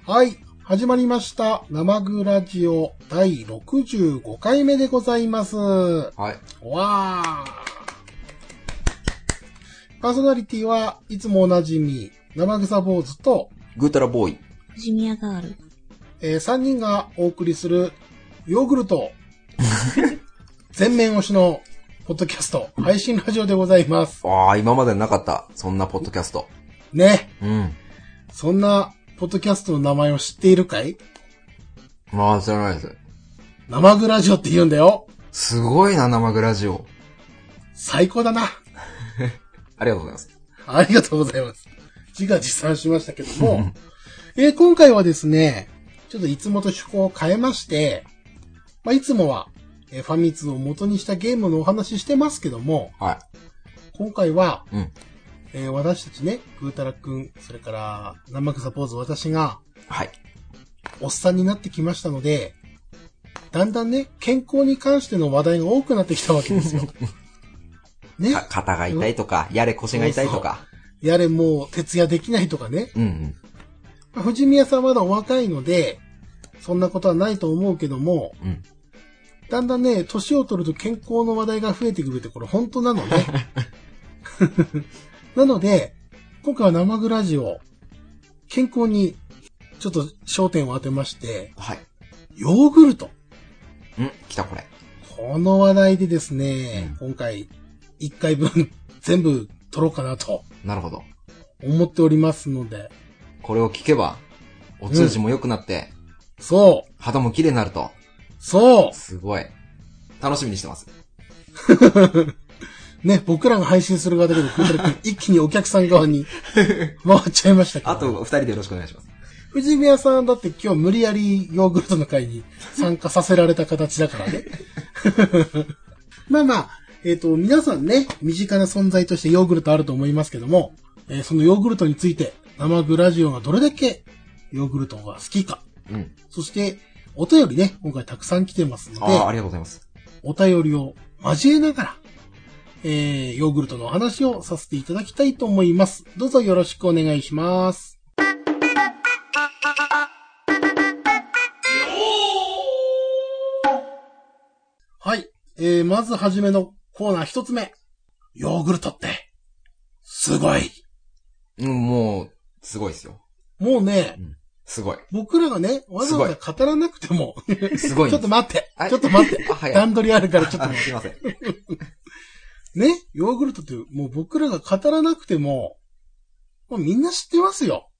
はい。始まりました。生具ラジオ第65回目でございます。 はい。 わー。パーソナリティはいつもおなじみ、生草坊主と、 グータラボーイ。 ジミアガール。 3人がお送りするヨーグルト全面推しのポッドキャスト配信ラジオでございます。 ああ、今までなかった。そんなポッドキャスト。 ね。 うん。 そんなポッドキャストの名前を知っているかい？ まあ、知らないです。 生具ラジオって言うんだよ。 すごいな、生具ラジオ。 最高だな。 ありがとうございます。 ありがとうございます。自画自賛しましたけども、今回はですね、ちょっといつもと趣向を変えまして、いつもは、ファミ通を元にしたゲームのお話してますけども、 はい。 今回は、 うん。 私たちね、グータラくん、それから生草ポーズ私が、 はい。 おっさんになってきましたので、だんだんね、健康に関しての話題が多くなってきたわけですよ。ね。 肩が痛いとか、やれ腰が痛いとか。 やれもう徹夜できないとかね。 うんうん。 藤宮さんまだお若いので、そんなことはないと思うけども、 うん。 だんだんね、年を取ると健康の話題が増えてくるってこれ本当なのね。なので、今回は生具ラジオ、健康にちょっと焦点を当てまして、 はい。 ヨーグルト。 来たこれ。 この話題でですね、今回1回分全部撮ろうかなとなるほど。 思っておりますので。 これを聞けば、お通じも良くなって、 そう。 肌も綺麗になると。 そう。 すごい。楽しみにしてます。 ね、僕らが配信する側だけど、一気にお客さん側に回っちゃいましたけど。 あと二人でよろしくお願いします。 藤宮さんだって今日無理やりヨーグルトの会に参加させられた形だからね。まあまあ、皆さんね、身近な存在としてヨーグルトあると思いますけども、そのヨーグルトについて、生具ラジオがどれだけヨーグルトが好きか。そして、お便りね、今回たくさん来てますので、 ありがとうございます。 お便りを交えながら、ヨーグルトのお話をさせていただきたいと思います。どうぞよろしくお願いします。はい。まずはじめのコーナー一つ目。ヨーグルトって、すごい。 もう、すごいですよ。 もうね、 すごい。 僕らがね、わざわざ語らなくても、 すごい。 ちょっと待って。ちょっと待って。段取りあるからちょっと待って。 すいません。 ね、ヨーグルトってもう僕らが語らなくても、もうみんな知ってますよ。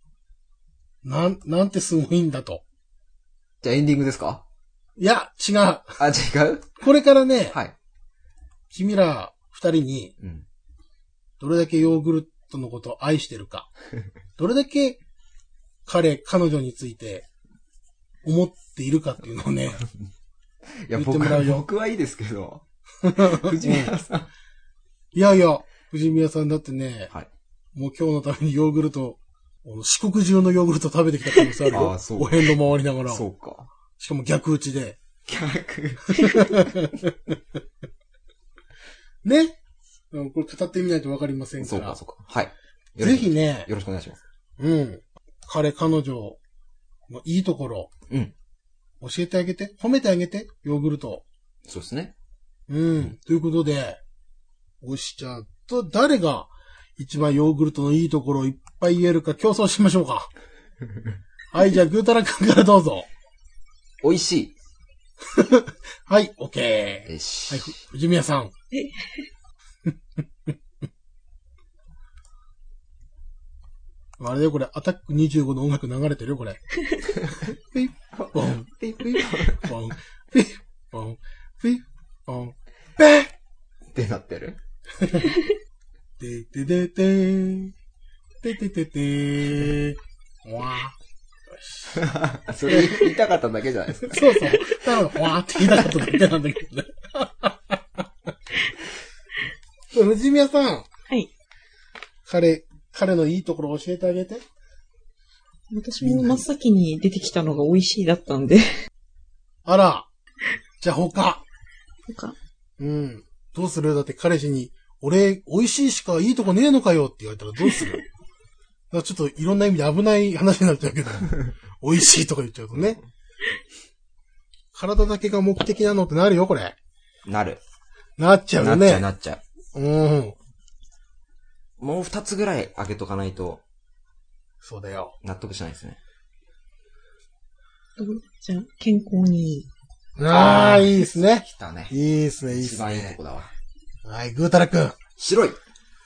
なんてすごいんだと。 じゃあエンディングですか？ いや、違う。 違う？ これからね、 はい。 君ら二人に、どれだけヨーグルトのことを愛してるか、どれだけ彼女について思っているかっていうのをね、 いや、 言ってもらうよ。 僕はいいですけど。藤宮さん。 いやいや、藤宮さんだってね、 はい。 もう今日のためにヨーグルト、四国中のヨーグルト食べてきた可能性あるよ。 そう。 お遍路回りながら。 そうか。 しかも逆打ちで。ね。これ語ってみないとわかりませんから。 そうか。はい。 ぜひね。 よろしくお願いします。 彼女のいいところ。教えてあげて。褒めてあげて。ヨーグルト。 そうですね。 ということで、おしちゃんと誰が一番ヨーグルトのいいところをいっぱい言えるか競争しましょうか。はい、じゃあグータラ君からどうぞ。 美味しい。 はい、オッケー。はい、藤宮さん。あれだよ、これ、アタック25の音楽流れてるよ、これ。ピッポン、ピッポン、ピッポン、ピッポン、ペッってなってる。 ててててー、ててててー、わー。それ言いたかっただけじゃないですか。 そう。だから、わーって言いたかっただけなんだけどね。藤宮さん。 はい。 彼のいいところ教えてあげて。 私も真っ先に出てきたのが美味しいだったんで。 あら。じゃあ他。 他。 どうする？だって彼氏に、俺、美味しいしかいいとこねえのかよって言われたらどうする？ らちょっといろんな意味で危ない話になっちゃうけど、美味しいとか言っちゃうとね。体だけが目的なのってなるよ、これ。 なる。 なっちゃうよね。 なっちゃう。もう2つぐらいあげとかないと。 そうだよ。 納得しないですね。 じゃあ、健康にいい。 ああ、いいですね。 来たね。 いいですね、いいですね。 一番いいとこだわ。 はい、ぐーたらくん。 白い。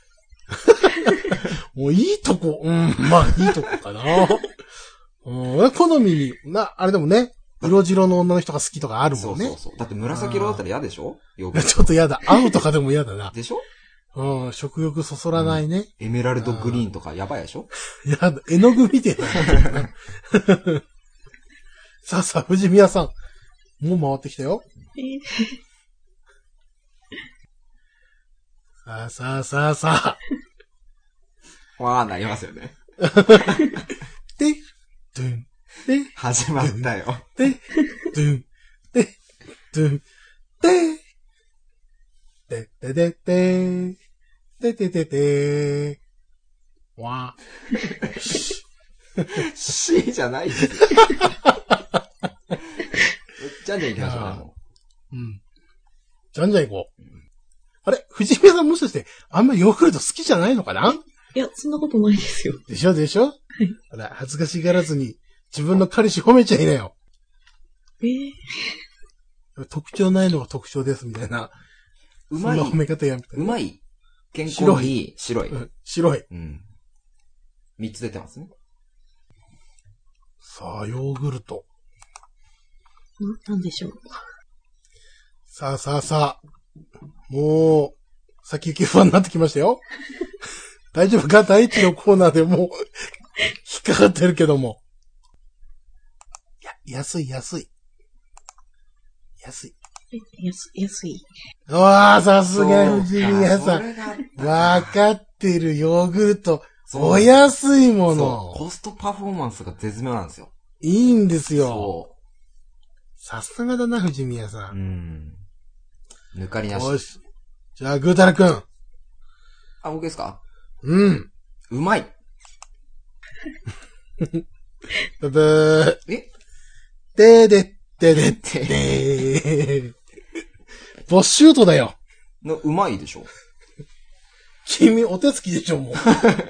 もういいとこ、まあいいとこかな。好みに、あれでもね、色白の女の人が好きとかあるもんね。 そう。だって紫色だったら嫌でしょ？ ちょっと嫌だ。青とかでも嫌だな。 でしょ？ 食欲そそらないね。 エメラルドグリーンとかやばいでしょ？ やだ、絵の具みてえな。さあ、藤宮さん。もう回ってきたよ。さあ。 わーなりますよね。 で、ドゥン。で、 始まったよ。 で、ドゥン。で、ドゥン。で、わー。C じゃないですよ。じゃんじゃん行きましょうね、もう。じゃんじゃん行こう。あれ藤宮さんもしかして、あんまヨーグルト好きじゃないのかな？ いや、そんなことないですよ。 でしょはい。ほら、恥ずかしがらずに、自分の彼氏褒めちゃいなよ。特徴ないのが特徴です、みたいな。 うまい。 そんな褒め方やみたいな。 うまい。健康にいい。白い。 白い。 3つ出てますね。 さあ、ヨーグルト。 なんでしょう。 さあ。もう、先行き不安になってきましたよ。大丈夫か？第一のコーナーでもう、引っかかってるけども。安い。 安い。 わあ、さすが藤宮さん。わかってるヨーグルト。お安いもの。 コストパフォーマンスが絶妙なんですよ。 いいんですよ。 そう。 さすがだな、藤宮さん。 抜かりなし。 よし。じゃあ、ぐーたらくん。 あ、僕ですか？うまい。 ブブー。ボッシュートだよ。 うまいでしょ？ 君、お手つきでしょ、もう。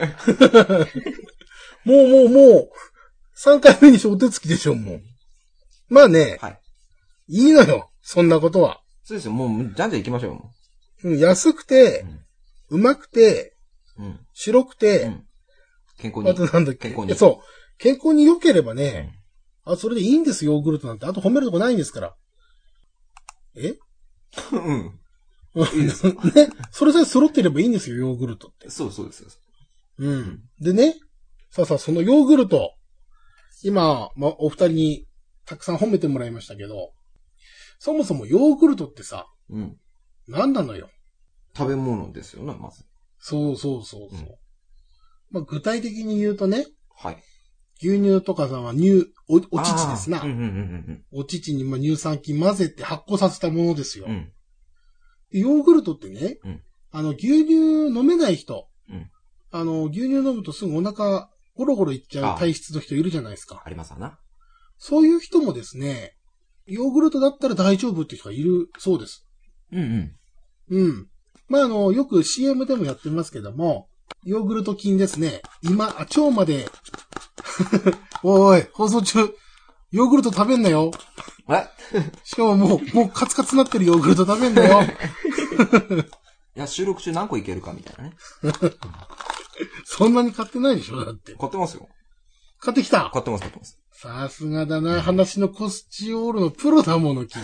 もう。3回目にしてお手つきでしょ、もう。まあね。 はい。 いいのよ、そんなことは。 そうですよ、もう、じゃんじゃん行きましょうよ、もう。安くて、うまくて、白くて、 健康に。 あとなんだっけ？ 健康に。 そう。健康に良ければね、それでいいんですよ、ヨーグルトなんて。あと褒めるとこないんですから。いいですね。それさえ揃ってればいいんですよ、ヨーグルトって。 そうです。 でね、さあ、そのヨーグルト、今、お二人にたくさん褒めてもらいましたけど、そもそもヨーグルトってさ、何なのよ。 食べ物ですよね、まず。 そう。具体的に言うとね、 はい。 牛乳とかさ、お乳ですな。お乳に乳酸菌混ぜて発酵させたものですよ。ヨーグルトってね、牛乳飲めない人、牛乳飲むとすぐお腹ゴロゴロいっちゃう体質の人いるじゃないですか。 ありますわな。 そういう人もですね、ヨーグルトだったら大丈夫って人がいるそうです。まあよく CM でもやってますけども、ヨーグルト菌ですね。腸まで、おい、放送中、ヨーグルト食べんなよ。しかももうカツカツなってるヨーグルト食べんなよ。 いや、収録中何個いけるかみたいなね。 そんなに買ってないでしょだって。 買ってますよ。 買ってきた。 買ってます。 さすがだな。話のコスチオールのプロだもの、君。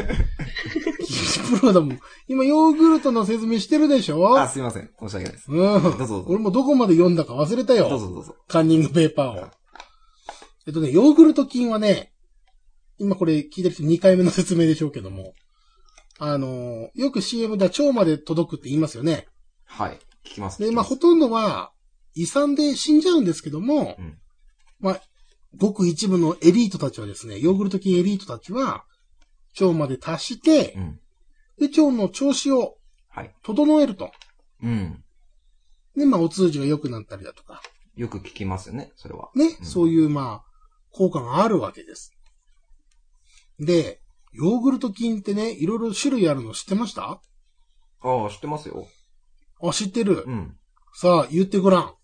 プロだもん。今、ヨーグルトの説明してるでしょ？ すいません。申し訳ないです。 どうぞ。俺もどこまで読んだか忘れたよ。 どうぞ。 カンニングペーパーを。ヨーグルト菌はね、今これ聞いてる人2回目の説明でしょうけども、よく CM では腸まで届くって言いますよね。 はい。聞きます。 で、ほとんどは、胃酸で死んじゃうんですけども、ごく一部のエリートたちはですね、ヨーグルト菌エリートたちは、腸まで達して、で、腸の調子を、整えると。で、お通じが良くなったりだとか、 よく聞きますよね、それは。 ね、そういうまあ、効果があるわけです。で、ヨーグルト菌ってね、いろいろ種類あるの知ってました？ ああ、知ってますよ。 あ、知ってる。 うん。 さあ、言ってごらん。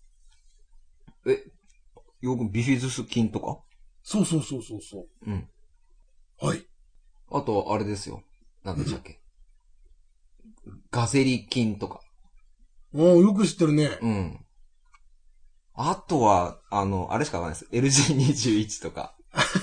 ビフィズス菌とか？ そう。 うん。 はい。 あと、あれですよ。何でしたっけ？ガゼリ菌とか。 おー、よく知ってるね。 うん。あとは、あれしかわかんないです。LG21 とか。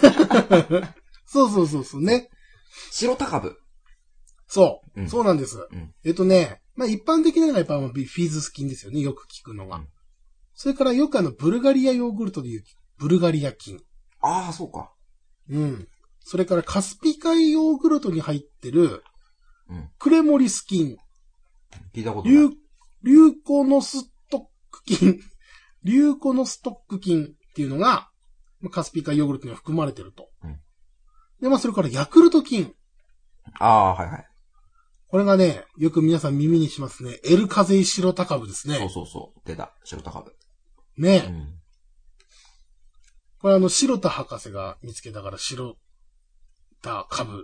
そうね。 白タカブ。 そう、 うん、 そうなんです。 うん、 まあ一般的なのがやっぱビフィズス菌ですよね。よく聞くのが。 うん、 それからよくブルガリアヨーグルトでいうブルガリア菌。 ああ、そうか。 うん。それからカスピ海ヨーグルトに入ってる、 うん、 クレモリス菌。 聞いたことない。 リューコノストック菌。リューコノストック菌っていうのが、カスピ海ヨーグルトには含まれてると。 うん、 で、まあそれからヤクルト菌。 ああ、はいはい。 これがね、よく皆さん耳にしますね。エルカゼイシロタカブですね。 そう。出た。白タカブ。 ね、 うん。 これ白田博士が見つけたから白田株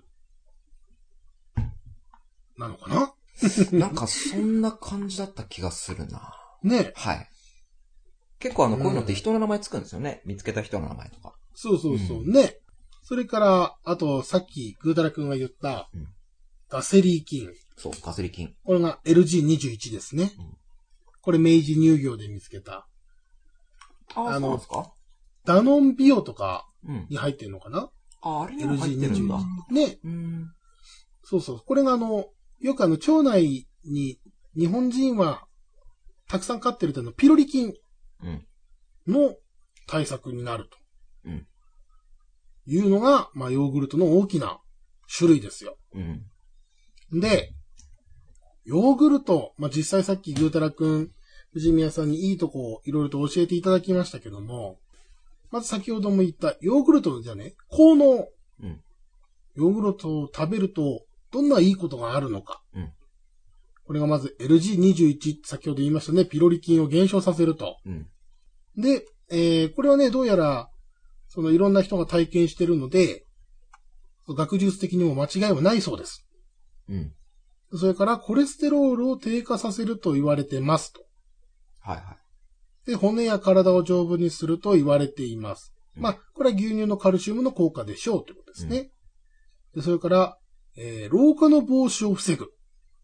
なのかななんかそんな感じだった気がするな。 ね。 はい。結構こういうのって人の名前つくんですよね。見つけた人の名前とか。 そう、ね。それから、あと、さっき、グータラ君が言った、ガセリー菌。 そう、ガセリ菌。 これが LG21 ですね。これ明治乳業で見つけた。 そうなんですか？ ダノンビオとかに入ってるのかな？ あれにも入ってるんだ。 ね。そう。これがよく腸内に日本人はたくさん飼ってるピロリ菌の対策になると。いうのが、まあ、ヨーグルトの大きな種類ですよ。で、ヨーグルト、まあ、実際さっきグータラ君、藤宮さんにいいとこをいろいろと教えていただきましたけども、まず先ほども言ったヨーグルトのじゃね、効能。ヨーグルトを食べるとどんないいことがあるのか。これがまず LG21 先ほど言いましたね、ピロリ菌を減少させると。で、これはね、どうやらいろんな人が体験してるので、学術的にも間違いはないそうです。それからコレステロールを低下させると言われてますと。で、骨や体を丈夫にすると言われています。まあ、これは牛乳のカルシウムの効果でしょうということですね。でそれから、老化の防止を防ぐ。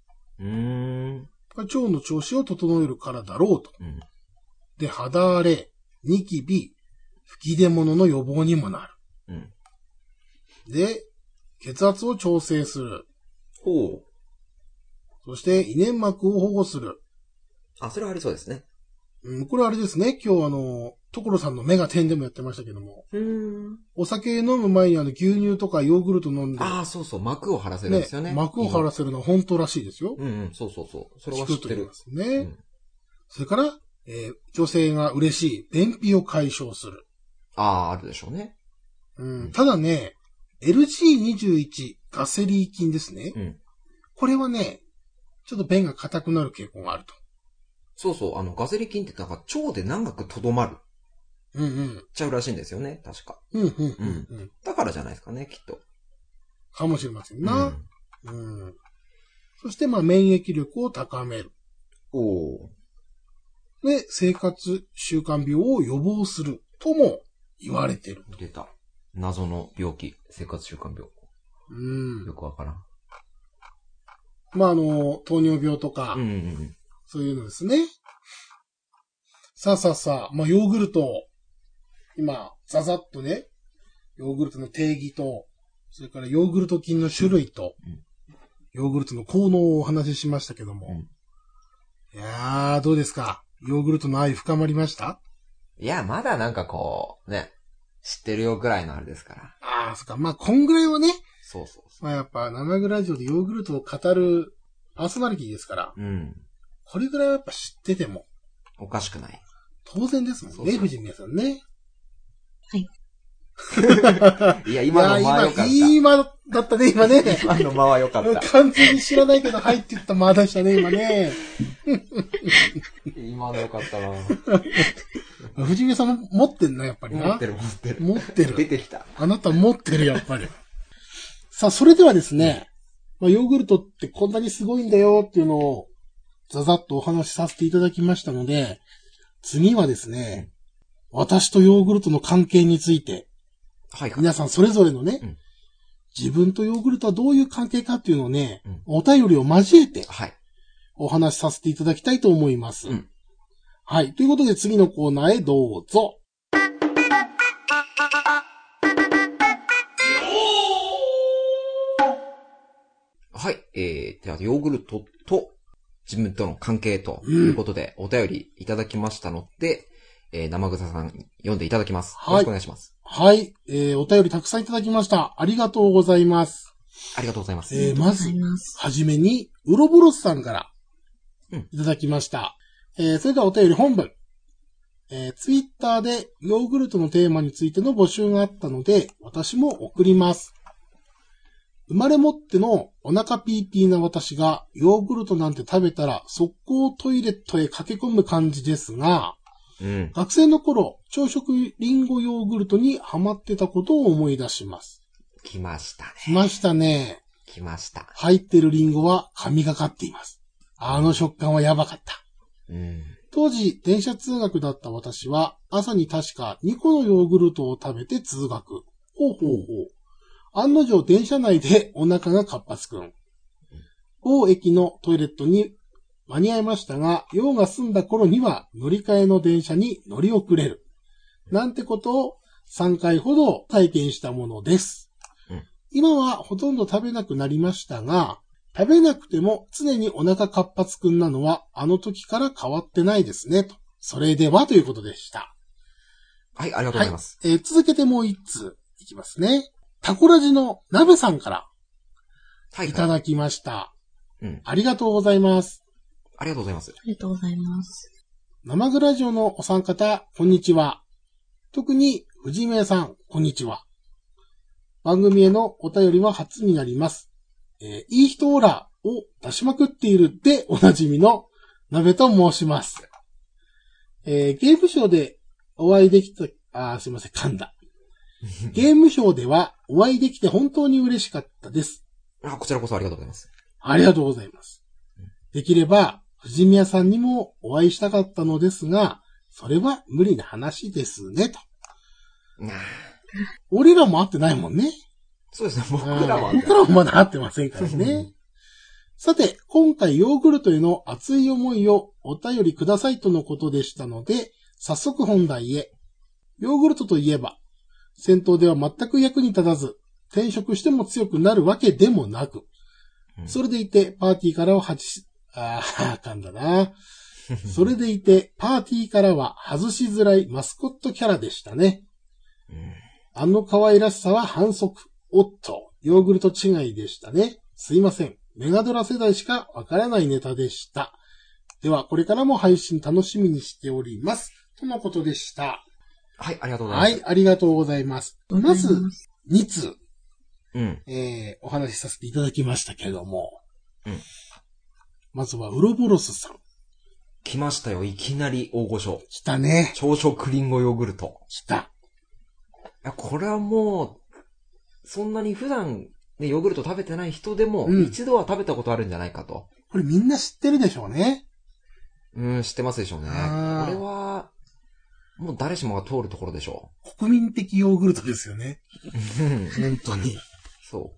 腸の調子を整えるからだろうと。で、肌荒れ、ニキビ、吹き出物の予防にもなる。で、血圧を調整する。そして、胃粘膜を保護する。 それはありそうですね。 これあれですね。今日所さんの目が点でもやってましたけども。お酒飲む前に牛乳とかヨーグルト飲んで。 そう。膜を張らせるんですよね。 膜を張らせるのは本当らしいですよ。 そう。それは知ってる。 ね。それから、女性が嬉しい便秘を解消する。 あるでしょうね。 ただね、LG21 ガセリー菌ですね。これはね、ちょっと便が硬くなる傾向があると。 ガゼリ菌って腸で長くとどまる。ちゃうらしいんですよね、確か。だからじゃないですかね、きっと。 かもしれませんな。そして、まあ、免疫力を高める。で、生活習慣病を予防するとも言われてる。 出た。謎の病気、生活習慣病。よくわからん。 まあ、糖尿病とか、そういうのですね。さあ、まあ、ヨーグルト、今、ざざっとね、ヨーグルトの定義と、それからヨーグルト菌の種類と、ヨーグルトの効能をお話ししましたけども。いやー、どうですか？ヨーグルトの愛深まりました？ いや、まだなんか知ってるよぐらいのあれですから。 そっか。まあ、こんぐらいはね。 そう。 まあ、やっぱ、生グラジオでヨーグルトを語るパーソナリティですから。これぐらいはやっぱ知ってても。 おかしくない。 当然ですもんね、藤宮さんね。 はい。 いや、今の間は良かった。 いい間だったね、今ね。 今の間は良かった。 完全に知らないけど、はいって言った間でしたね、今ね。 今の良かったな。 藤宮さんも持ってんな、やっぱりな。 持ってる。 持ってる。 出てきた。 あなた持ってる、やっぱり。さあ、それではですね、ヨーグルトってこんなにすごいんだよっていうのを、ざざっとお話しさせていただきましたので、次はですね、私とヨーグルトの関係について、 はいはい。 皆さんそれぞれのね、自分とヨーグルトはどういう関係かっていうのをね、お便りを交えて、お話しさせていただきたいと思います。はい。ということで次のコーナーへどうぞ。 はい。じゃあ、ヨーグルトと自分との関係ということで、お便りいただきましたので、生草さん読んでいただきます。よろしくお願いします。 はい。お便りたくさんいただきました。ありがとうございます。 ありがとうございます。 まず、はじめに、ウロボロスさんからいただきました。それではお便り本文。ツイッターでヨーグルトのテーマについての募集があったので、私も送ります。生まれ持ってのお腹ピーピーな私がヨーグルトなんて食べたら速攻トイレットへ駆け込む感じですが、学生の頃、朝食リンゴヨーグルトにハマってたことを思い出します。 来ましたね。 来ましたね。 来ました。 入ってるリンゴは神がかっています。あの食感はやばかった。当時、電車通学だった私は、朝に確か2個のヨーグルトを食べて通学。ほう。案の定電車内でお腹が活発くん。某駅のトイレットに間に合いましたが、用が済んだ頃には乗り換えの電車に乗り遅れる。なんてことを3回ほど体験したものです。今はほとんど食べなくなりましたが、食べなくても常にお腹活発くんなのはあの時から変わってないですね。と。それではということでした。 はい、ありがとうございます。 続けてもう一通いきますね。タコラジの鍋さんからいただきました。ありがとうございます。 ありがとうございます。 ありがとうございます。 生グラジオのお三方、こんにちは。特に藤宮さん、こんにちは。番組へのお便りは初になります。いい人オーラを出しまくっているでおなじみの鍋と申します。ゲームショーでお会いできた、すいません、噛んだ。ゲームショーではお会いできて本当に嬉しかったです。 こちらこそありがとうございます。 ありがとうございます。できれば、藤宮さんにもお会いしたかったのですが、それは無理な話ですね、と。俺らも会ってないもんね。 そうですね、僕らもまだ会ってませんからね。さて、今回ヨーグルトへの熱い思いをお便りくださいとのことでしたので、早速本題へ。ヨーグルトといえば、戦闘では全く役に立たず、転職しても強くなるわけでもなく、それでいてパーティーからは噛んだな。それでいてパーティーからは外しづらいマスコットキャラでしたね。あの可愛らしさは反則。おっと、ヨーグルト違いでしたね。すいません。メガドラ世代しかわからないネタでした。では、これからも配信楽しみにしております。とのことでした。 はい、ありがとうございます。 はい、ありがとうございます。まず、2通。お話しさせていただきましたけれども。まずは、ウロボロスさん。 来ましたよ、いきなり大御所。 来たね。 朝食リンゴヨーグルト。 来た。 いや、これはもう、そんなに普段、ね、ヨーグルト食べてない人でも、一度は食べたことあるんじゃないかと。 これみんな知ってるでしょうね。 知ってますでしょうね。これは、もう誰しもが通るところでしょう。国民的ヨーグルトですよね。本当に。 そう。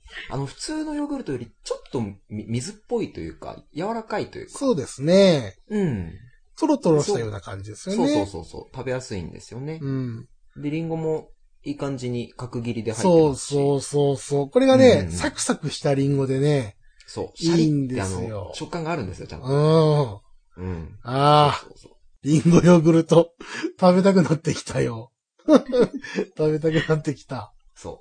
普通のヨーグルトよりちょっと水っぽいというか、柔らかいというか。 そうですね。トロトロしたような感じですよね。 そう。食べやすいんですよね。で、リンゴもいい感じに角切りで入ってますし。 そう。これがね、サクサクしたリンゴでね。 そう。 シャリンですよ。 食感があるんですよ、ちゃんと。 リンゴヨーグルト、食べたくなってきたよ。食べたくなってきた。 そう。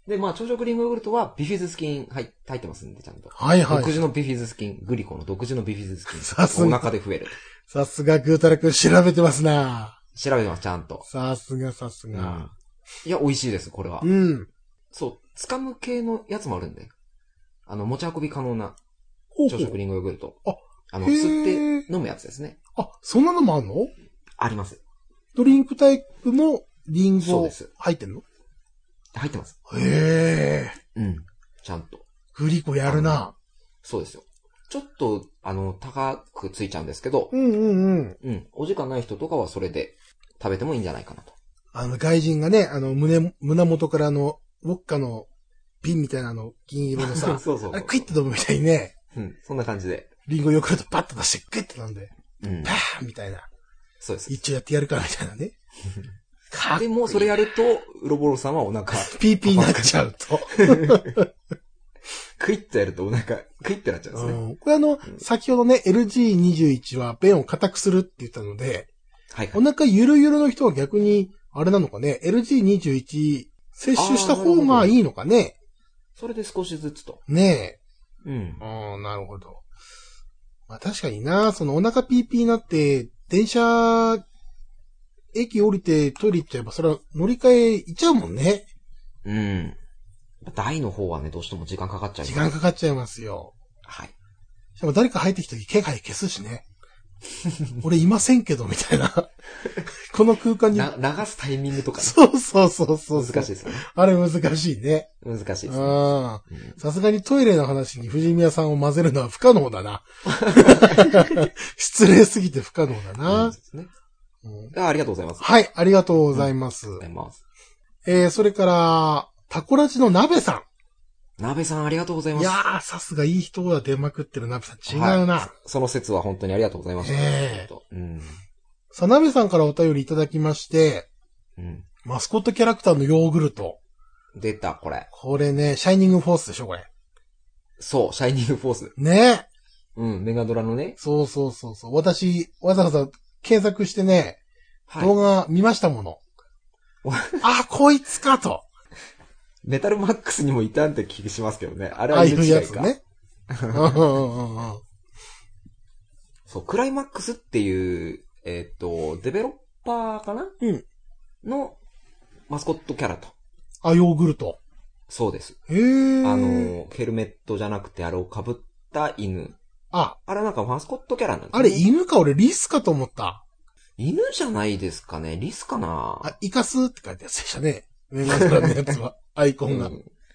で、朝食リンゴヨーグルトはビフィズス菌入ってますんで、ちゃんと。独自のビフィズス菌、グリコの独自のビフィズス菌。 さすが。 お腹で増える。 さすが、グータラ君調べてますな。 調べてます、ちゃんと。 さすが。 いや、美味しいです、これは。そう、掴む系のやつもあるんで。持ち運び可能な朝食リンゴヨーグルト。吸って飲むやつですね。 そんなのもあるの？ あります。 ドリンクタイプのリンゴそうです入ってんの？ 入ってます。 へうん。ちゃんと。 グリコやるな。 そうですよ。ちょっと、高くついちゃうんですけど、 うん。 お時間ない人とかはそれで食べてもいいんじゃないかなと。 外人がね、胸元からウォッカの瓶みたいな銀色のさ、 そう。 あれクイッと飲むみたいにね、 うん、そんな感じで。 リンゴヨーグルトパッと出して、クイッと飲んで、パーみたいな。 そうです。 一応やってやるからみたいなね。 でも、それやると、ウロボロさんはお腹。 ピーピーになっちゃうと。 クイッとやるとお腹、クイッとなっちゃうんですね。 これ先ほどね、LG21 は便を硬くするって言ったので、 はい。 お腹ゆるゆるの人は逆に、あれなのかね、LG21 摂取した方がいいのかね。 それで少しずつと。 ねえ。うん。 なるほど。まあ確かにな、お腹ピーピーになって、電車、駅降りてトイレ行っちゃえば、それは乗り換え行っちゃうもんね。 うん。台の方はね、どうしても時間かかっちゃう。 時間かかっちゃいますよ。 はい。 しかも誰か入ってきた時気配消すしね。俺いませんけど、みたいな。この空間に。 流すタイミングとかね。 そう。難しいですよね。 あれ難しいね。 難しいですね。 さすがにトイレの話に藤宮さんを混ぜるのは不可能だな。失礼すぎて不可能だな。 ですね。ありがとうございます。 はい、ありがとうございます。それから、タコラジの鍋さん。 鍋さんありがとうございます。 いやー、さすがいい人が出まくってる鍋さん。違うな、はい。 その説は本当にありがとうございました。 さあ、鍋さんからお便りいただきまして、マスコットキャラクターのヨーグルト。 出た、これ。 これね、シャイニングフォースでしょ、これ。 そう、シャイニングフォース。 ね。 メガドラのね。 そう。私、わざわざ検索してね、動画見ましたもの。あ、こいつかと。 メタルマックスにもいたんって気しますけどね。あれは違いか。ああいうやつね。そう、クライマックスっていう、デベロッパーかなのマスコットキャラと。 あ、ヨーグルト。 そうです。 へー。 ヘルメットじゃなくてあれを被った犬。 あれなんかマスコットキャラなんですね。 あれ犬か俺リスかと思った。 犬じゃないですかね。リスかな。 イカスって書いてあるやつでしたね。メガドラのやつは。アイコンが。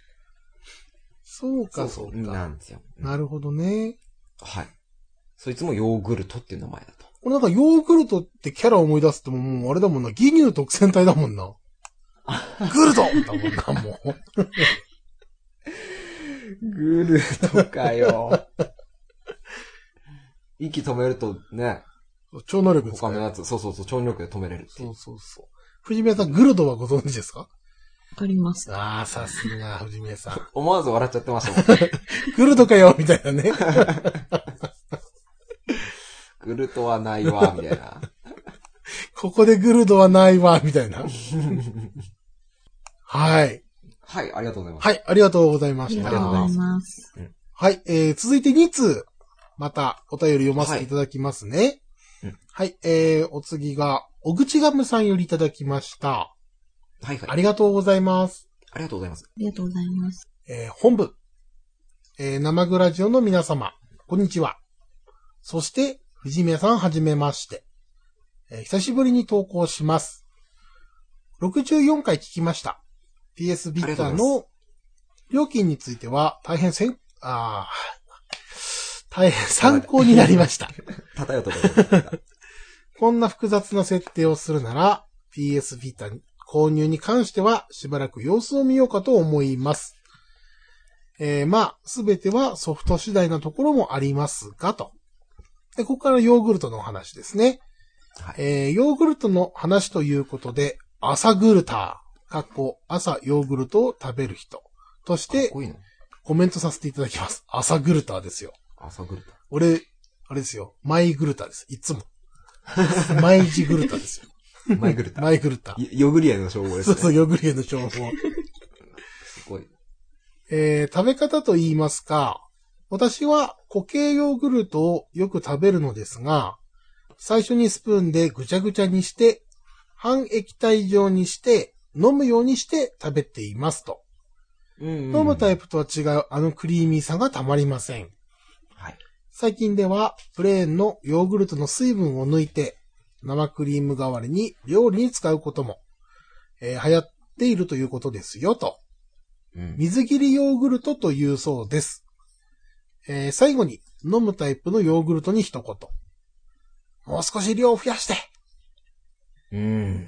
そうか。 なんですよ。 なるほどね。 はい。そいつもヨーグルトっていう名前だと。 これなんかヨーグルトってキャラ思い出すともうあれだもんな。義乳特選隊だもんな。グルトだもんな、もう。 グルトかよ。息止めるとね。 超能力ですか、 他のやつ。そう。超能力で止めれるって。 そう。藤宮さん、グルドはご存知ですか？ わかります。 ああ、さすが、藤宮さん。 思わず笑っちゃってましたもんね。 グルドかよみたいなね。 グルトはないわ、みたいな。 ここでグルドはないわ、みたいな。はい。 はい、ありがとうございます。 はい、ありがとうございました。 ありがとうございます。 はい、続いて2通、またお便り読ませていただきますね。はい、お次が、小口ガムさんよりいただきました。 はい。 ありがとうございます。 ありがとうございます。 ありがとうございます。 本部、生グラジオの皆様、こんにちは。そして、藤宮さんはじめまして。久しぶりに投稿します。64回聞きました。PS ビッターの料金については大変参考になりました。 漂ったこんな複雑な設定をするなら PS ビッター購入に関してはしばらく様子を見ようかと思います。すべてはソフト次第なところもありますがと。で、ここからヨーグルトの話ですね。はい、ヨーグルトの話ということで、朝グルター、朝ヨーグルトを食べる人としてコメントさせていただきます。朝グルターですよ。 朝グルター。 俺、あれですよ。マイグルターです。いつも。毎日グルターですよ。 マイグルター。 マイグルター。 ヨグリエの称号ですね。 そう、ヨグリエの称号。すごい。 食べ方と言いますか、私は固形ヨーグルトをよく食べるのですが、最初にスプーンでぐちゃぐちゃにして、半液体状にして、飲むようにして食べていますと。飲むタイプとは違うクリーミーさがたまりません。 はい。 最近ではプレーンのヨーグルトの水分を抜いて、 生クリーム代わりに料理に使うことも、流行っているということですよと。 うん。 水切りヨーグルトというそうです。最後に飲むタイプのヨーグルトに一言。もう少し量を増やして。 うん。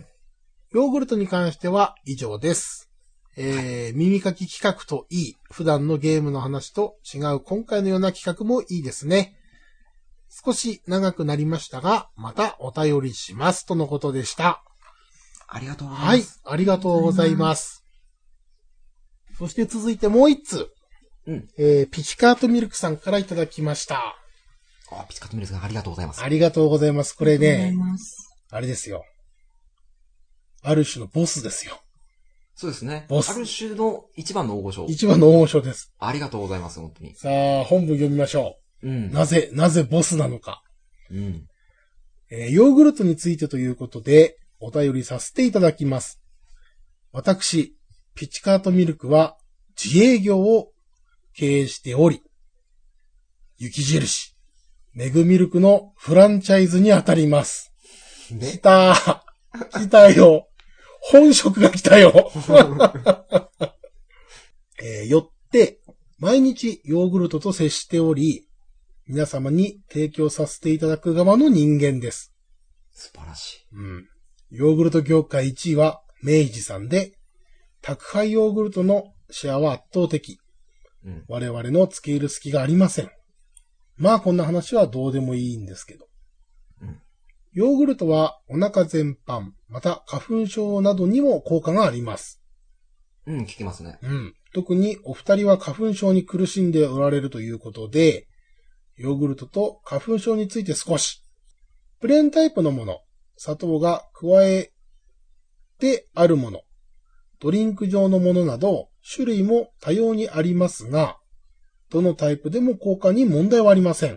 ヨーグルトに関しては以上です。耳かき企画といい、普段のゲームの話と違う今回のような企画もいいですね。少し長くなりましたが、またお便りしますとのことでした。 ありがとうございます。 はい、ありがとうございます。そして続いてもう一通。 うん。 ピチカートミルクさんからいただきました。 ピチカートミルクさんありがとうございます。 ありがとうございます。これね、 ああれですよ。ある種のボスですよ。 そうですね。 ボス。 ある種の一番の大御所。 一番の大御所です。 ありがとうございます、本当に。 さあ、本文読みましょう。 うん。 なぜボスなのか。 うん。 ヨーグルトについてということで、お便りさせていただきます。私、ピチカートミルクは自営業を経営しており、雪印、メグミルクのフランチャイズに当たります。 ね。 来たよ。本職が来たよ。よって、毎日ヨーグルトと接しており、皆様に提供させていただく側の人間です。 素晴らしい。 うん。ヨーグルト業界1位は明治さんで、宅配ヨーグルトのシェアは圧倒的。 うん。 我々の付け入る隙がありません。まあこんな話はどうでもいいんですけど。 うん。 ヨーグルトはお腹全般、また花粉症などにも効果があります。 うん、聞きますね。 うん。特にお二人は花粉症に苦しんでおられるということで、ヨーグルトと花粉症について少し。プレーンタイプのもの、砂糖が加えてあるもの、ドリンク状のものなど、種類も多様にありますが、どのタイプでも効果に問題はありません。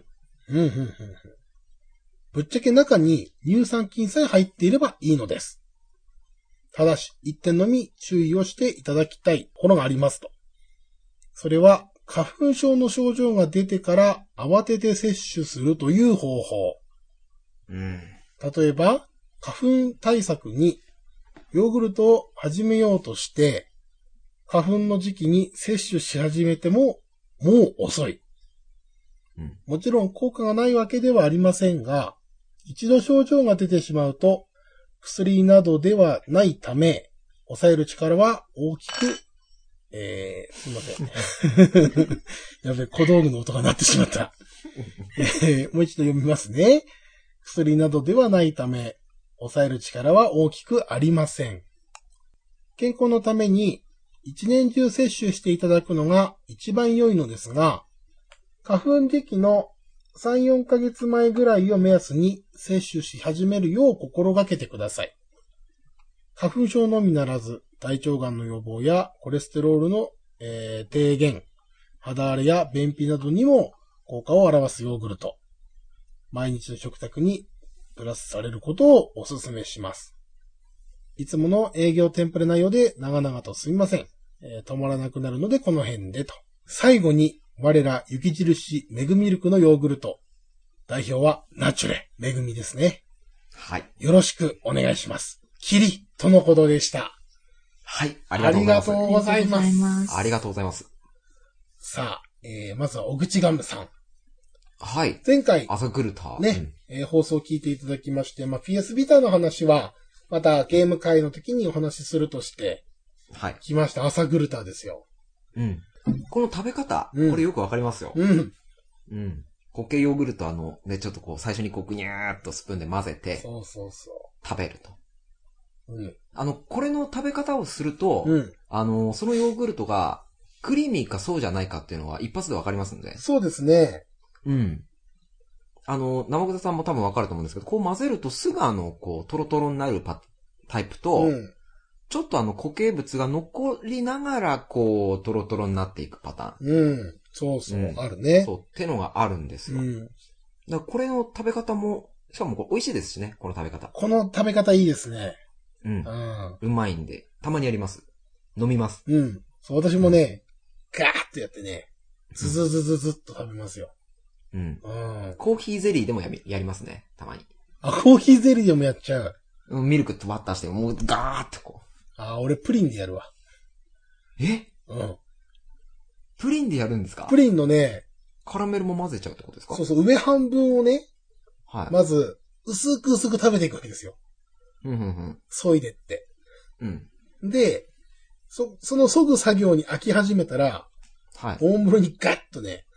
ぶっちゃけ中に乳酸菌さえ入っていればいいのです。ただし、一点のみ注意をしていただきたいところがありますと。それは、花粉症の症状が出てから慌てて摂取するという方法。 うん。 例えば、花粉対策にヨーグルトを始めようとして、花粉の時期に摂取し始めても、もう遅い。 うん。 もちろん効果がないわけではありませんが、一度症状が出てしまうと、薬などではないため、抑える力は大きく、すいません。やべ、小道具の音が鳴ってしまった。もう一度読みますね。薬などではないため、抑える力は大きくありません。健康のために、一年中摂取していただくのが一番良いのですが、花粉時期の3、4ヶ月前ぐらいを目安に摂取し始めるよう心がけてください。花粉症のみならず、大腸がんの予防やコレステロールの、低減、肌荒れや便秘などにも効果を表すヨーグルト。毎日の食卓にプラスされることをお勧めします。いつもの営業テンプレ内容で長々とすみません。止まらなくなるのでこの辺でと。最後に我ら雪印メグミルクのヨーグルト。代表はナチュレメグミですね。 はい。 よろしくお願いします。キリとのことでした。 はい。あありがとうございます。 ありがとうございます。 さあ、まずは小口ガムさん。 はい。 前回、 朝グルタね、放送を聞いていただきまして、PS ビタの話は、またゲーム会の時にお話しするとして、 はい。 来ました。朝グルタですよ。 うん。この食べ方、 うん、 これよくわかりますよ。 うん。 うん。固形ヨーグルトね、ちょっとこう、最初にこう、ぐにゃーっとスプーンで混ぜて、 そう。 食べると。 うん。 これの食べ方をすると、 うん。 そのヨーグルトが、クリーミーかそうじゃないかっていうのは一発でわかりますんで。 そうですね。 うん。生草さんも多分わかると思うんですけど、こう混ぜるとすぐこう、トロトロになるタイプと、 うん、 ちょっと固形物が残りながら、こう、トロトロになっていくパターン。 うん。そう、 うん、 あるね。 そう、ってのがあるんですよ。 うん。 だからこれの食べ方も、しかもこれ美味しいですしね、この食べ方。 この食べ方いいですね。 うん。 うん。 うまいんで、たまにやります。飲みます。 うん。そう、私もね、ガーッとやってね、ズっと食べますよ。 うん。 うん。 コーヒーゼリーでもやりますね、たまに。 あ、コーヒーゼリーでもやっちゃう。 ミルクとバッターして、もうガーってこあ、俺プリンでやるわ。 う。えうん。 プリンでやるんですか？ プリンのね、 カラメルも混ぜちゃうってことですか？ そうそう、上半分をね、 はい。 まず、薄く食べていくわけですよ。削いでって。 うん。 で、その削ぐ作業に飽き始めたら、 はい。 大物にガッとね、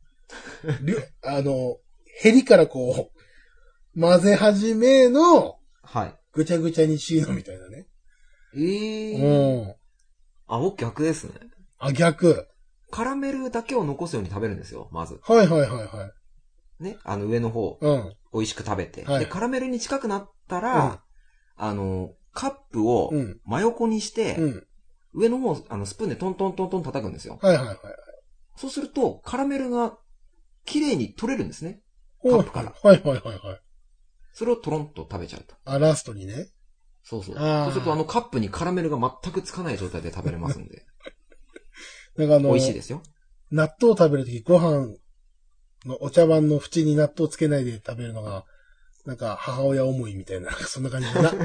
ヘリからこう、混ぜ始めの、 はい。 ぐちゃぐちゃにしのみたいなね。うん。 あ、僕逆ですね。 あ、逆。 カラメルだけを残すように食べるんですよ、まず。 はいはいはいはい。 ね、上の方、 うん。 美味しく食べて。 はい、 で、カラメルに近くなったら、カップを真横にして、上の方、スプーンでトントントントン叩くんですよ。 はいはいはい。 そうすると、カラメルが綺麗に取れるんですね。カップから。 はいはいはいはい。それをトロンと食べちゃうと。 あ、ラストにね。 そうそう。そうするとカップにカラメルが全くつかない状態で食べれますんで。 なんか美味しいですよ。 納豆食べるときご飯のお茶碗の縁に納豆つけないで食べるのが、なんか母親思いみたいな、そんな感じだな。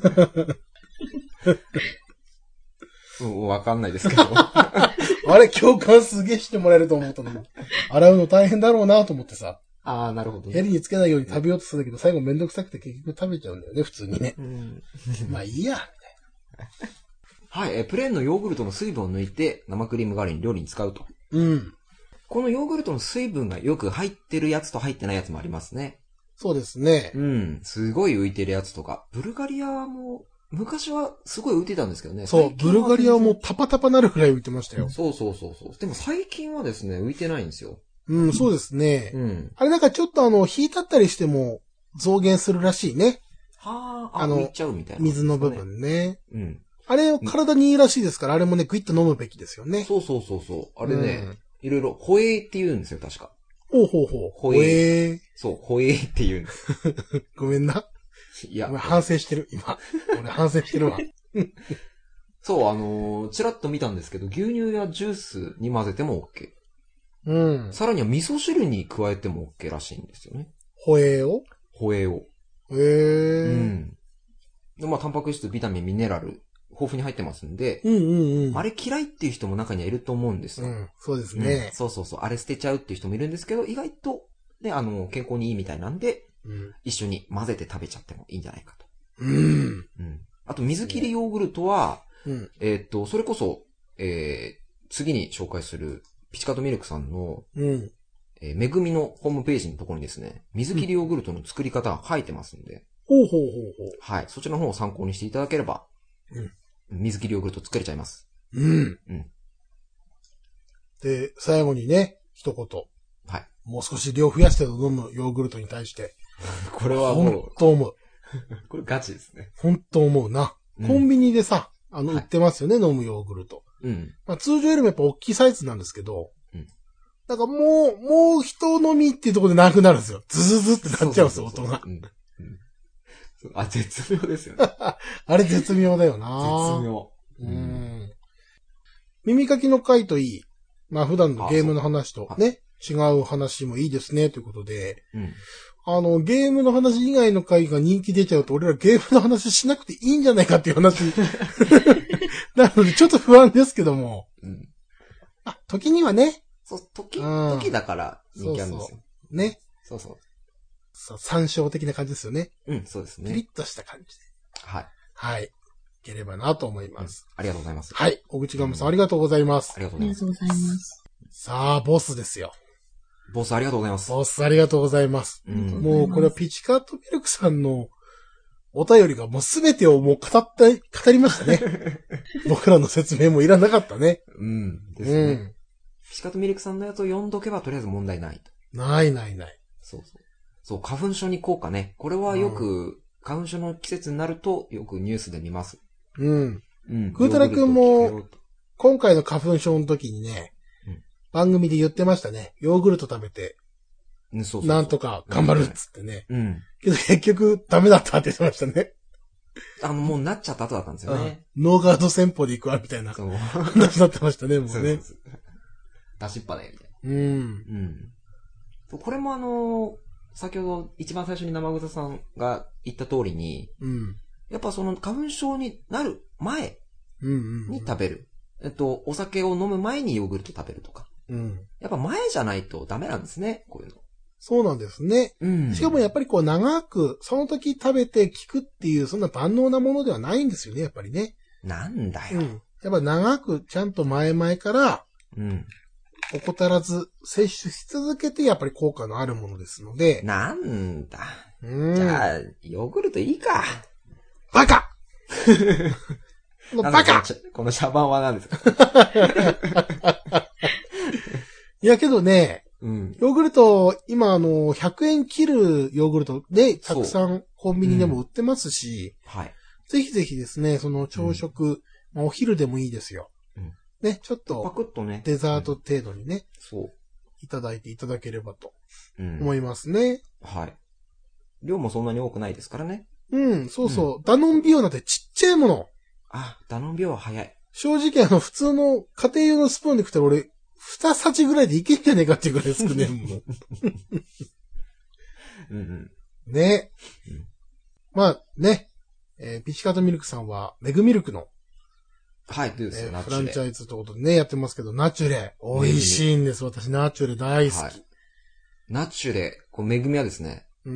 わかんないですけど。 あれ、共感すげえしてもらえると思ったのに。洗うの大変だろうなと思ってさ。 ああ、なるほど、 ヘリにつけないように食べようとするんだけど、最後めんどくさくて結局食べちゃうんだよね、普通にね。まあいいや、みたいな。 はい、プレーンのヨーグルトの水分を抜いて生クリーム代わりに料理に使うと。 うん。 このヨーグルトの水分がよく入ってるやつと入ってないやつもありますね。 そうですね。 うん。すごい浮いてるやつとか。ブルガリアも、昔はすごい浮いてたんですけどね。 そう、ブルガリアはもうタパタパなるくらい浮いてましたよ。 そう。でも最近はですね、浮いてないんですよ。 うん、そうですね。 うん。 あれなんかちょっと引いたったりしても増減するらしいね。 はあ、浮いちゃうみたいな、 ね。水の部分ね。 うん。 あれ、体にいいらしいですから、あれもね、グイッと飲むべきですよね。 そう。あれね、いろいろ、ホエーって言うんですよ、確か。 ほう。 ホエー。そう、ホエーって言うんです。 ごめんな。いや。反省してる、今。俺反省してるわ。 そう、ちらっと見たんですけど、牛乳やジュースに混ぜても OK。 うん。 さらには味噌汁に加えても OK らしいんですよね。 ホエーを。 へえ。うん。で、まあ、タンパク質、ビタミン、ミネラル、豊富に入ってますんで、あれ嫌いっていう人も中にはいると思うんですよ。うん、 そうですね、 そう。あれ捨てちゃうっていう人もいるんですけど、意外と、ね、健康にいいみたいなんで、一緒に混ぜて食べちゃってもいいんじゃないかと。あと、水切りヨーグルトは、それこそ、次に紹介する、ピチカートミルクさんの、めぐみのホームページのところにですね、水切りヨーグルトの作り方が書いてますんで、はい、そちらの方を参考にしていただければ、水切りヨーグルト作れちゃいます。 で、最後にね、一言。 はい。 もう少し量増やして飲むヨーグルトに対して。 これはもう。 本当思う。 これガチですね。 本当思うな。コンビニでさ、売ってますよね、飲むヨーグルト。まあ、通常よりもやっぱ大きいサイズなんですけど、だからもう一飲みっていうところでなくなるんですよ。ズズズってなっちゃうんですよ、大人。 あ、絶妙ですよね。 あれ絶妙だよな。 絶妙。 耳かきの回といい、まあ普段のゲームの話とね、違う話もいいですね、ということで、ゲームの話以外の回が人気出ちゃうと、俺らゲームの話しなくていいんじゃないかっていう話。なのでちょっと不安ですけども。時にはね。 そう、時だから人気あるんですよ。 ね。 そう。 参照的な感じですよね。 そうですね。 ピリッとした感じで。 はい。 はい。いければなと思います。 ありがとうございます。 はい。小口ガムさん、ありがとうございます。 ありがとうございます。 さあ、ボスですよ。 ボスありがとうございます。 ボスありがとうございます。もうこれはピチカートミルクさんのお便りがもうすべてをもう語りましたね。僕らの説明もいらなかったね。 ですね。ピチカートミルクさんのやつを読んどけばとりあえず問題ないと。ない。そう、花粉症に効果ね。これはよく、花粉症の季節になるとよくニュースで見ます。グータラ君も、今回の花粉症の時にね、番組で言ってましたね。ヨーグルト食べて、なんとか頑張るっつってね。けど結局ダメだったって言ってましたね。もうなっちゃった後だったんですよね。ノーガード戦法で行くわ、みたいな話になってましたね、もうね。出しっぱね、みたいな。これも先ほど一番最初に生草さんが言った通りに、 うん。 やっぱその花粉症になる前に食べる。お酒を飲む前にヨーグルト食べるとか。 うん。 やっぱ前じゃないとダメなんですね、こういうの。 そうなんですね。 うん。 しかもやっぱりこう長く、その時食べて効くっていう、そんな万能なものではないんですよね、やっぱりね。 なんだよ。 うん。やっぱ長くちゃんと前々から、 うん。 怠らず摂取し続けてやっぱり効果のあるものですので。 なんだ。 うん。 じゃあ、ヨーグルトいいか。 バカバカこの茶番は何ですか？ いやけどね、 うん、 ヨーグルト、今100円切るヨーグルトで、たくさんコンビニでも売ってますし、 はい。 ぜひぜひですね、その朝食、お昼でもいいですよ。ね、ちょっと、 パクッとね。 デザート程度にね、 そう。 いただいていただければと、思いますね。 はい。量もそんなに多くないですからね。 うん、そうそう。ダノンビオなんてちっちゃいもの。 あ、ダノンビオは早い。 正直普通の家庭用のスプーンで食ったら俺、2さじぐらいでいけんじゃねえかっていうぐらい少ねえもん。 うんうん。 ね。まあね、ピチカートミルクさんは、メグミルクの、 はい、ですよ、 フランチャイズということでね、やってますけど、ナチュレ、美味しいんです。私、ナチュレ大好き。はい、 ナチュレ、こう、めぐみはですね、 うん。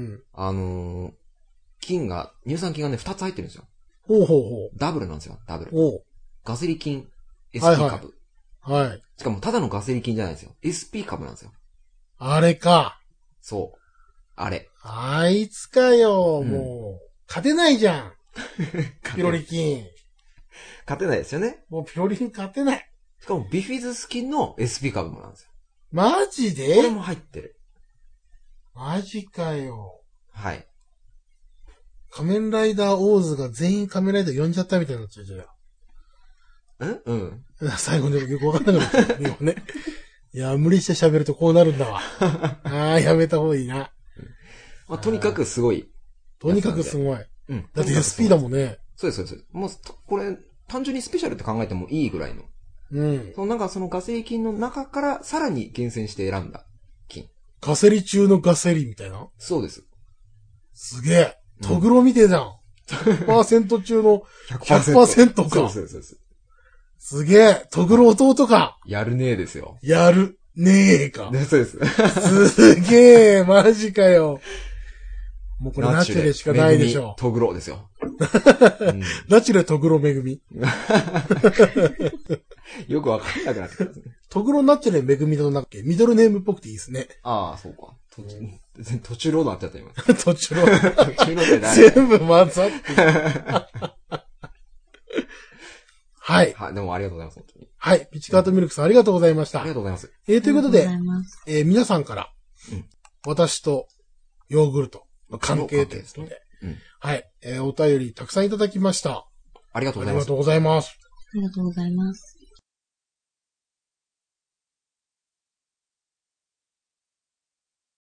乳酸菌がね、2つ入ってるんですよ。 ほうほうほう。 ダブルなんですよ、ダブル。 おう。 ガセリ菌、SP 株。 はい。 しかも、ただのガセリ菌じゃないんですよ。SP 株なんですよ。 あれか。 そう。あれ。 あいつかよ、もう。勝てないじゃん。ピロリ菌。 勝てないですよね。 もうピロリ菌勝てない。 しかも、ビフィズス菌の SP 株もなんですよ。 マジで？ これも入ってる。 マジかよ。 はい。 仮面ライダーオーズが全員仮面ライダー呼んじゃったみたいになっちゃうじゃん。 うん。 最後でよくわかんなくなっちゃう。今ね。いや、無理して喋るとこうなるんだわ。やめた方がいいな。 まあ、とにかくすごい。 とにかくすごい。 うん。 だって SP だもんね。 そうです、そうです。もう、これ、単純にスペシャルって考えてもいいぐらいの。 うん。 なんかそのガセリ菌の中からさらに厳選して選んだ菌。 ガセリ中のガセリみたいな？ そうです。 すげえ。トグロみてえじゃん。100% 中の 100% か。 そう。 すげえ。トグロ弟か。 やるねえですよ。 やるねえか。 ね、そうです。 すげえ。マジかよ。もうこれナチュレしかないでしょ。 トグロですよ。 ナチュレトグロめぐみ。 よくわかんなくなってくるんですね。 トグロナチュレめぐみのなんだっけミドルネームっぽくていいですね。 ああ、そうか。途中ロードなっちゃった今。 途中ロード。 途中ロードで全部混ざって。はい。 はい、でもありがとうございます、本当に。 はい。ピチカートミルクさんありがとうございました。 ありがとうございます。 ということで、皆さんから、私とヨーグルトの関係ということで、はい。お便りたくさんいただきました。 ありがとうございます。 ありがとうございます。 ありがとうございます。